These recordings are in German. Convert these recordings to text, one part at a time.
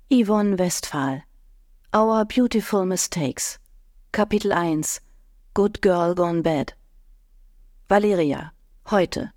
Yvonne Westphal. Our Beautiful Mistakes. Kapitel 1. Good Girl Gone Bad. Valeria. Heute.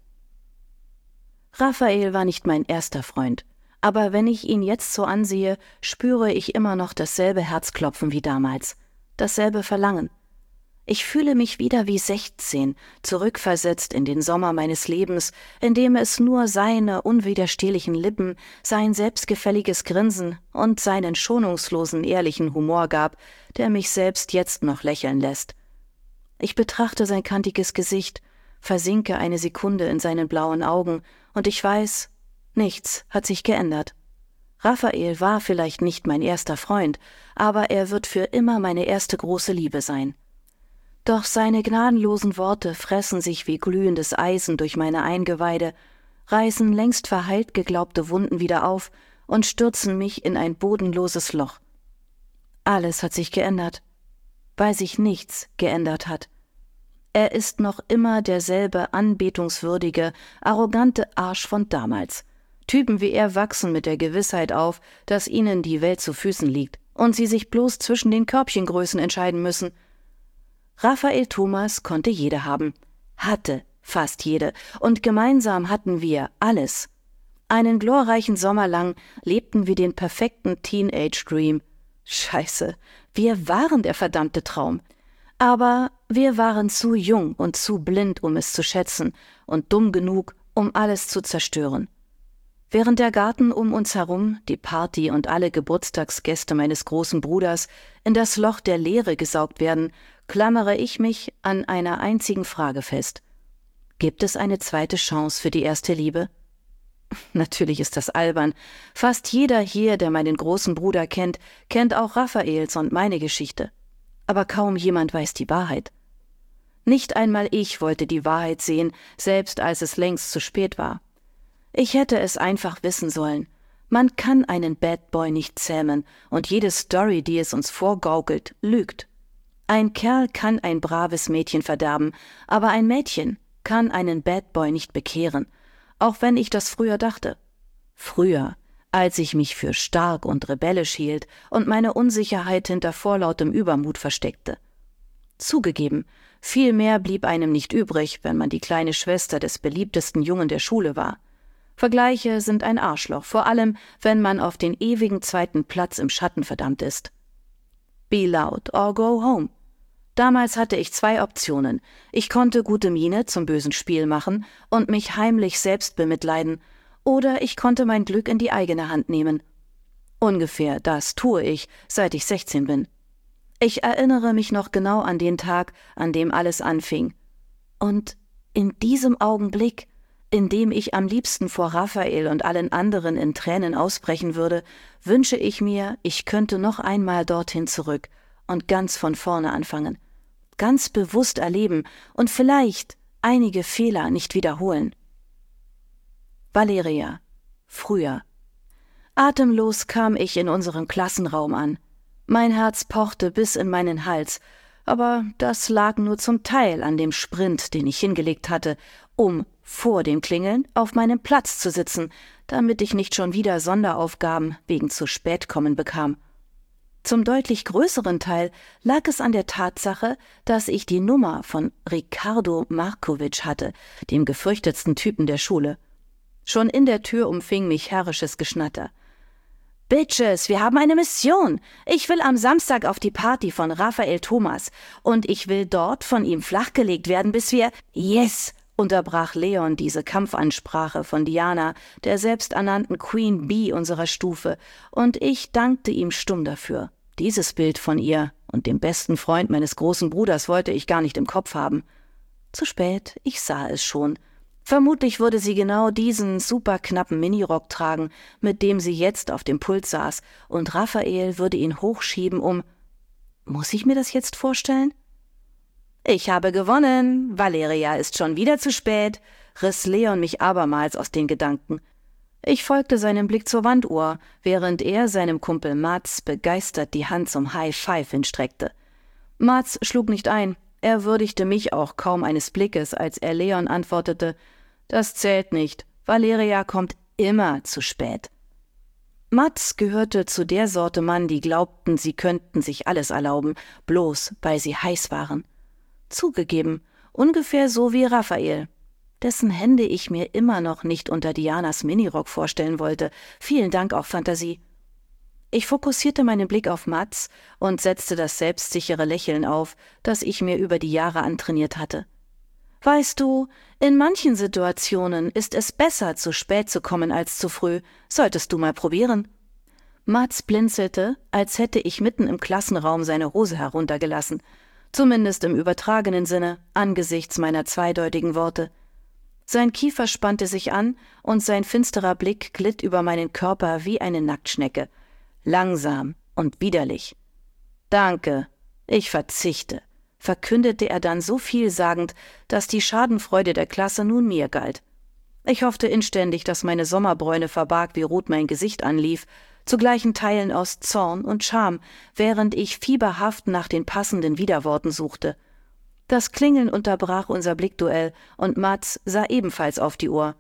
Raphael war nicht mein erster Freund, aber wenn ich ihn jetzt so ansehe, spüre ich immer noch dasselbe Herzklopfen wie damals, dasselbe Verlangen. Ich fühle mich wieder wie 16, zurückversetzt in den Sommer meines Lebens, in dem es nur seine unwiderstehlichen Lippen, sein selbstgefälliges Grinsen und seinen schonungslosen, ehrlichen Humor gab, der mich selbst jetzt noch lächeln lässt. Ich betrachte sein kantiges Gesicht, versinke eine Sekunde in seinen blauen Augen, und ich weiß, nichts hat sich geändert. Raphael war vielleicht nicht mein erster Freund, aber er wird für immer meine erste große Liebe sein. Doch seine gnadenlosen Worte fressen sich wie glühendes Eisen durch meine Eingeweide, reißen längst verheilt geglaubte Wunden wieder auf und stürzen mich in ein bodenloses Loch. Alles hat sich geändert, weil sich nichts geändert hat. Er ist noch immer derselbe anbetungswürdige, arrogante Arsch von damals. Typen wie er wachsen mit der Gewissheit auf, dass ihnen die Welt zu Füßen liegt und sie sich bloß zwischen den Körbchengrößen entscheiden müssen. Raphael Thomas konnte jede haben, hatte fast jede, und gemeinsam hatten wir alles. Einen glorreichen Sommer lang lebten wir den perfekten Teenage-Dream. Scheiße, wir waren der verdammte Traum. Aber wir waren zu jung und zu blind, um es zu schätzen, und dumm genug, um alles zu zerstören. Während der Garten um uns herum, die Party und alle Geburtstagsgäste meines großen Bruders in das Loch der Leere gesaugt werden, klammere ich mich an einer einzigen Frage fest. Gibt es eine zweite Chance für die erste Liebe? Natürlich ist das albern. Fast jeder hier, der meinen großen Bruder kennt, kennt auch Raphaels und meine Geschichte. Aber kaum jemand weiß die Wahrheit. Nicht einmal ich wollte die Wahrheit sehen, selbst als es längst zu spät war. Ich hätte es einfach wissen sollen. Man kann einen Bad Boy nicht zähmen, und jede Story, die es uns vorgaukelt, lügt. Ein Kerl kann ein braves Mädchen verderben, aber ein Mädchen kann einen Bad Boy nicht bekehren, auch wenn ich das früher dachte. Früher, als ich mich für stark und rebellisch hielt und meine Unsicherheit hinter vorlautem Übermut versteckte. Zugegeben, viel mehr blieb einem nicht übrig, wenn man die kleine Schwester des beliebtesten Jungen der Schule war. Vergleiche sind ein Arschloch, vor allem, wenn man auf den ewigen zweiten Platz im Schatten verdammt ist. Be loud or go home. Damals hatte ich 2 Optionen. Ich konnte gute Miene zum bösen Spiel machen und mich heimlich selbst bemitleiden, oder ich konnte mein Glück in die eigene Hand nehmen. Ungefähr das tue ich, seit ich 16 bin. Ich erinnere mich noch genau an den Tag, an dem alles anfing. Und in diesem Augenblick, in dem ich am liebsten vor Raphael und allen anderen in Tränen ausbrechen würde, wünsche ich mir, ich könnte noch einmal dorthin zurück und ganz von vorne anfangen, ganz bewusst erleben und vielleicht einige Fehler nicht wiederholen. Valeria. Früher. Atemlos kam ich in unserem Klassenraum an. Mein Herz pochte bis in meinen Hals, aber das lag nur zum Teil an dem Sprint, den ich hingelegt hatte, um vor dem Klingeln auf meinem Platz zu sitzen, damit ich nicht schon wieder Sonderaufgaben wegen zu spät kommen bekam. Zum deutlich größeren Teil lag es an der Tatsache, dass ich die Nummer von Ricardo Markovic hatte, dem gefürchtetsten Typen der Schule. Schon in der Tür umfing mich herrisches Geschnatter. »Bitches, wir haben eine Mission. Ich will am Samstag auf die Party von Raphael Thomas und ich will dort von ihm flachgelegt werden, bis wir...« »Yes«, unterbrach Leon diese Kampfansprache von Diana, der selbsternannten Queen Bee unserer Stufe, und ich dankte ihm stumm dafür. Dieses Bild von ihr und dem besten Freund meines großen Bruders wollte ich gar nicht im Kopf haben. Zu spät, ich sah es schon. Vermutlich würde sie genau diesen superknappen Minirock tragen, mit dem sie jetzt auf dem Pult saß, und Raphael würde ihn hochschieben, um... Muss ich mir das jetzt vorstellen? »Ich habe gewonnen. Valeria ist schon wieder zu spät«, riss Leon mich abermals aus den Gedanken. Ich folgte seinem Blick zur Wanduhr, während er seinem Kumpel Mats begeistert die Hand zum High Five hinstreckte. Mats schlug nicht ein. Er würdigte mich auch kaum eines Blickes, als er Leon antwortete, »Das zählt nicht. Valeria kommt immer zu spät.« Mats gehörte zu der Sorte Mann, die glaubten, sie könnten sich alles erlauben, bloß weil sie heiß waren. Zugegeben, ungefähr so wie Raphael, dessen Hände ich mir immer noch nicht unter Dianas Minirock vorstellen wollte. Vielen Dank auch, Fantasie. Ich fokussierte meinen Blick auf Mats und setzte das selbstsichere Lächeln auf, das ich mir über die Jahre antrainiert hatte. Weißt du, in manchen Situationen ist es besser, zu spät zu kommen als zu früh. Solltest du mal probieren. Mats blinzelte, als hätte ich mitten im Klassenraum seine Hose heruntergelassen. Zumindest im übertragenen Sinne, angesichts meiner zweideutigen Worte. Sein Kiefer spannte sich an und sein finsterer Blick glitt über meinen Körper wie eine Nacktschnecke. Langsam und widerlich. »Danke, ich verzichte«, verkündete er dann so vielsagend, dass die Schadenfreude der Klasse nun mir galt. Ich hoffte inständig, dass meine Sommerbräune verbarg, wie rot mein Gesicht anlief, zu gleichen Teilen aus Zorn und Scham, während ich fieberhaft nach den passenden Widerworten suchte. Das Klingeln unterbrach unser Blickduell und Mats sah ebenfalls auf die Uhr.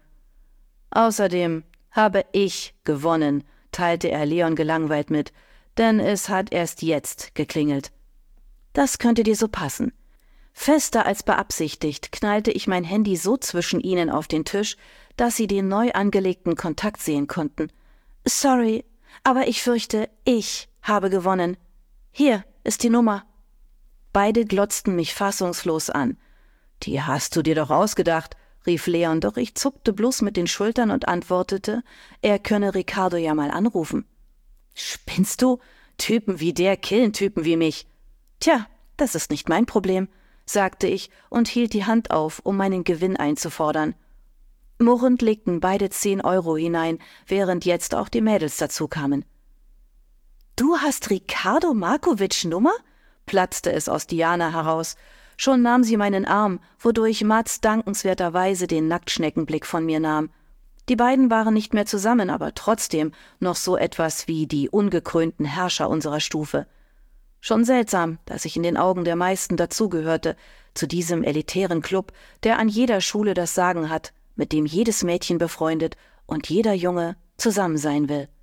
»Außerdem habe ich gewonnen«, teilte er Leon gelangweilt mit, denn es hat erst jetzt geklingelt. Das könnte dir so passen. Fester als beabsichtigt knallte ich mein Handy so zwischen ihnen auf den Tisch, dass sie den neu angelegten Kontakt sehen konnten. »Sorry, aber ich fürchte, ich habe gewonnen. Hier ist die Nummer.« Beide glotzten mich fassungslos an. »Die hast du dir doch ausgedacht«, rief Leon, doch ich zuckte bloß mit den Schultern und antwortete, er könne Ricardo ja mal anrufen. »Spinnst du? Typen wie der killen Typen wie mich.« »Tja, das ist nicht mein Problem«, sagte ich und hielt die Hand auf, um meinen Gewinn einzufordern. Murrend legten beide 10 Euro hinein, während jetzt auch die Mädels dazu kamen. »Du hast Ricardo Markovics Nummer?«, platzte es aus Diana heraus. Schon nahm sie meinen Arm, wodurch Mats dankenswerterweise den Nacktschneckenblick von mir nahm. Die beiden waren nicht mehr zusammen, aber trotzdem noch so etwas wie die ungekrönten Herrscher unserer Stufe. Schon seltsam, dass ich in den Augen der meisten dazugehörte, zu diesem elitären Club, der an jeder Schule das Sagen hat, mit dem jedes Mädchen befreundet und jeder Junge zusammen sein will.